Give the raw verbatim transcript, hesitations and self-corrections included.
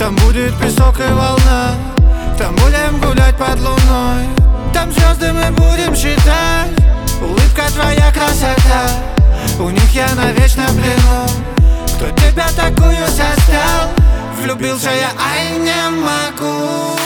Там будет песок и волна, там будем гулять под луной, там звезды мы будем считать. Улыбка твоя красота, у них я навечно в плену. Кто тебя такую создал? Влюбился я, ай, не могу.